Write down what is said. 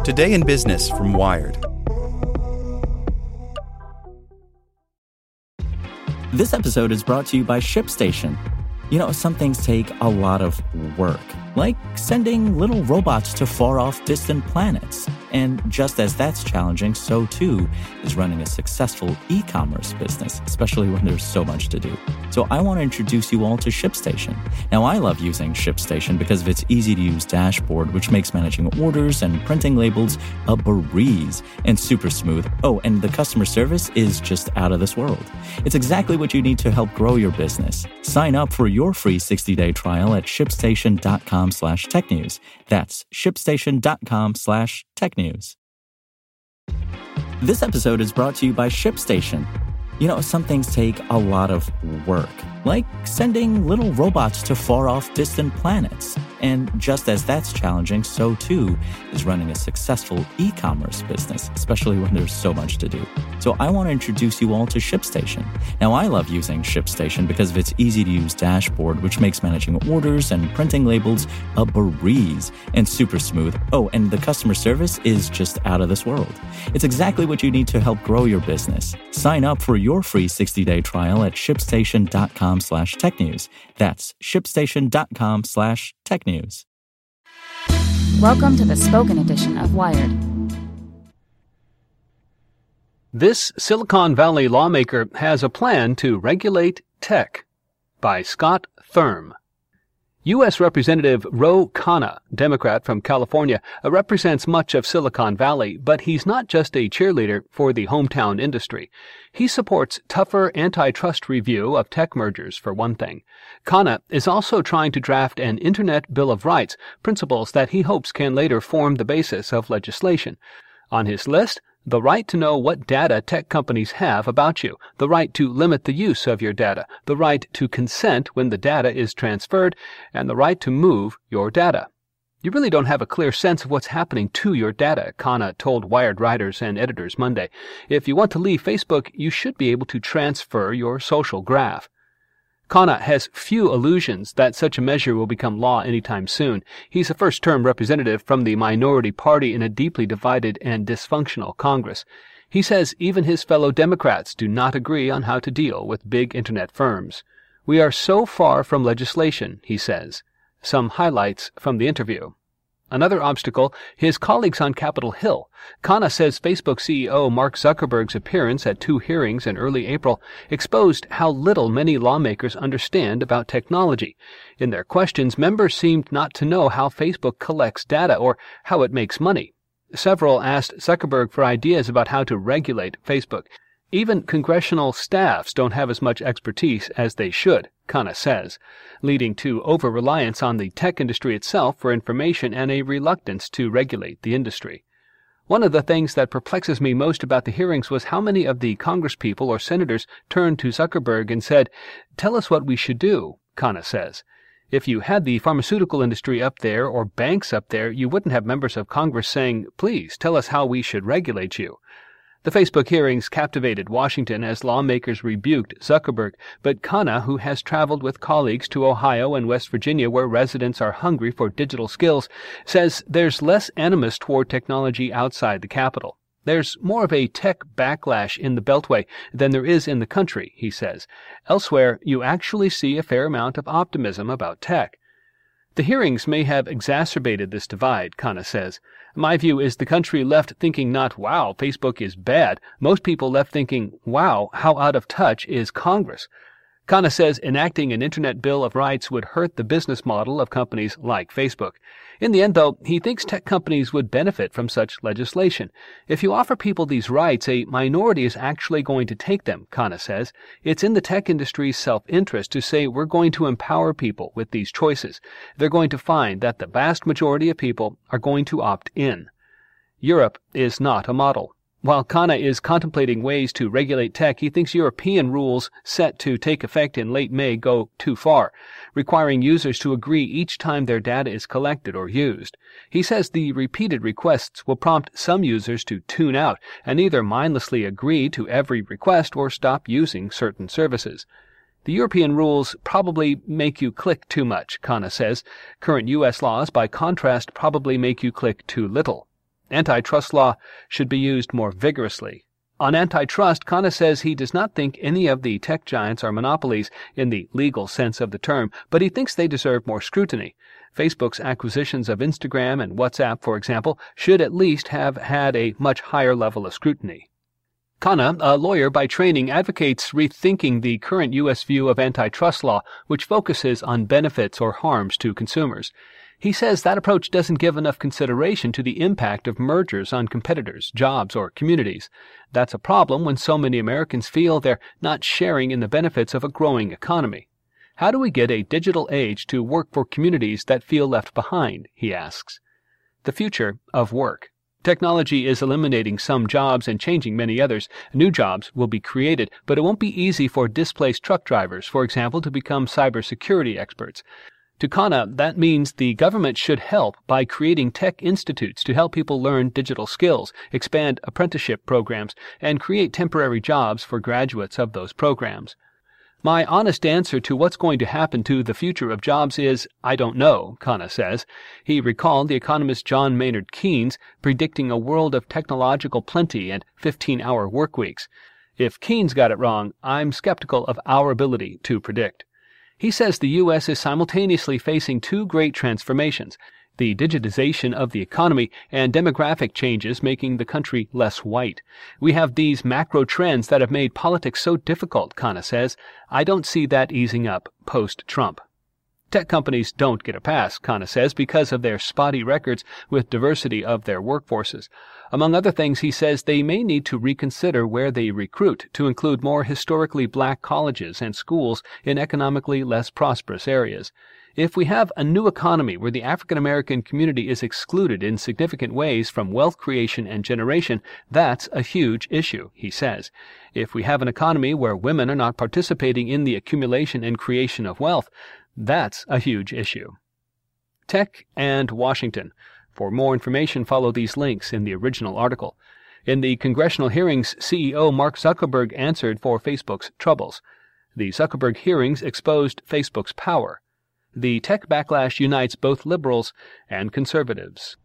Today in Business from Wired. This episode is brought to you by ShipStation. You know, some things take a lot of work, like sending little robots to far-off distant planets. And just as that's challenging, so too is running a successful e-commerce business, especially when there's so much to do. So I want to introduce you all to ShipStation. Now, I love using ShipStation because of its easy-to-use dashboard, which makes managing orders and printing labels a breeze and super smooth. Oh, and the customer service is just out of this world. It's exactly what you need to help grow your business. Sign up for your free 60-day trial at shipstation.com/technews. That's shipstation.com/technews. This episode is brought to you by ShipStation. You know, some things take a lot of work, like sending little robots to far-off distant planets. And just as that's challenging, so too is running a successful e-commerce business, especially when there's so much to do. So I want to introduce you all to ShipStation. Now, I love using ShipStation because of its easy-to-use dashboard, which makes managing orders and printing labels a breeze and super smooth. Oh, and the customer service is just out of this world. It's exactly what you need to help grow your business. Sign up for your free 60-day trial at shipstation.com/technews. That's shipstation.com/technews. Welcome to the spoken edition of Wired. This Silicon Valley lawmaker has a plan to regulate tech, by Scott Thurm. U.S. Representative Ro Khanna, Democrat from California, represents much of Silicon Valley, but he's not just a cheerleader for the hometown industry. He supports tougher antitrust review of tech mergers, for one thing. Khanna is also trying to draft an Internet Bill of Rights, principles that he hopes can later form the basis of legislation. On his list, the right to know what data tech companies have about you, the right to limit the use of your data, the right to consent when the data is transferred, and the right to move your data. You really don't have a clear sense of what's happening to your data, Khanna told Wired writers and editors Monday. If you want to leave Facebook, you should be able to transfer your social graph. Khanna has few illusions that such a measure will become law anytime soon. He's a first-term representative from the minority party in a deeply divided and dysfunctional Congress. He says even his fellow Democrats do not agree on how to deal with big Internet firms. "We are so far from legislation," he says. Some highlights from the interview. Another obstacle, his colleagues on Capitol Hill. Khanna says Facebook CEO Mark Zuckerberg's appearance at 2 hearings in early April exposed how little many lawmakers understand about technology. In their questions, members seemed not to know how Facebook collects data or how it makes money. Several asked Zuckerberg for ideas about how to regulate Facebook. Even congressional staffs don't have as much expertise as they should, Khanna says, leading to over-reliance on the tech industry itself for information and a reluctance to regulate the industry. One of the things that perplexes me most about the hearings was how many of the congresspeople or senators turned to Zuckerberg and said, "Tell us what we should do," Khanna says. If you had the pharmaceutical industry up there or banks up there, you wouldn't have members of Congress saying, "Please, tell us how we should regulate you." The Facebook hearings captivated Washington as lawmakers rebuked Zuckerberg, but Khanna, who has traveled with colleagues to Ohio and West Virginia where residents are hungry for digital skills, says there's less animus toward technology outside the Capitol. There's more of a tech backlash in the Beltway than there is in the country, he says. Elsewhere, you actually see a fair amount of optimism about tech. The hearings may have exacerbated this divide, Khanna says. My view is the country left thinking not, wow, Facebook is bad. Most people left thinking, wow, how out of touch is Congress? Khanna says enacting an Internet Bill of Rights would hurt the business model of companies like Facebook. In the end, though, he thinks tech companies would benefit from such legislation. If you offer people these rights, a minority is actually going to take them, Khanna says. It's in the tech industry's self-interest to say we're going to empower people with these choices. They're going to find that the vast majority of people are going to opt in. Europe is not a model. While Khanna is contemplating ways to regulate tech, he thinks European rules set to take effect in late May go too far, requiring users to agree each time their data is collected or used. He says the repeated requests will prompt some users to tune out and either mindlessly agree to every request or stop using certain services. The European rules probably make you click too much, Khanna says. Current U.S. laws, by contrast, probably make you click too little. Antitrust law should be used more vigorously. On antitrust, Khanna says he does not think any of the tech giants are monopolies in the legal sense of the term, but he thinks they deserve more scrutiny. Facebook's acquisitions of Instagram and WhatsApp, for example, should at least have had a much higher level of scrutiny. Khanna, a lawyer by training, advocates rethinking the current U.S. view of antitrust law, which focuses on benefits or harms to consumers. He says that approach doesn't give enough consideration to the impact of mergers on competitors, jobs, or communities. That's a problem when so many Americans feel they're not sharing in the benefits of a growing economy. How do we get a digital age to work for communities that feel left behind, he asks. The future of work. Technology is eliminating some jobs and changing many others. New jobs will be created, but it won't be easy for displaced truck drivers, for example, to become cybersecurity experts. To Khanna, that means the government should help by creating tech institutes to help people learn digital skills, expand apprenticeship programs, and create temporary jobs for graduates of those programs. My honest answer to what's going to happen to the future of jobs is, I don't know, Khanna says. He recalled the economist John Maynard Keynes predicting a world of technological plenty and 15-hour work weeks. If Keynes got it wrong, I'm skeptical of our ability to predict. He says the U.S. is simultaneously facing two great transformations, the digitization of the economy and demographic changes making the country less white. We have these macro trends that have made politics so difficult, Khanna says. I don't see that easing up post-Trump. Tech companies don't get a pass, Khanna says, because of their spotty records with diversity of their workforces. Among other things, he says they may need to reconsider where they recruit to include more historically black colleges and schools in economically less prosperous areas. If we have a new economy where the African American community is excluded in significant ways from wealth creation and generation, that's a huge issue, he says. If we have an economy where women are not participating in the accumulation and creation of wealth, that's a huge issue. Tech and Washington. For more information, follow these links in the original article. In the congressional hearings, CEO Mark Zuckerberg answered for Facebook's troubles. The Zuckerberg hearings exposed Facebook's power. The tech backlash unites both liberals and conservatives.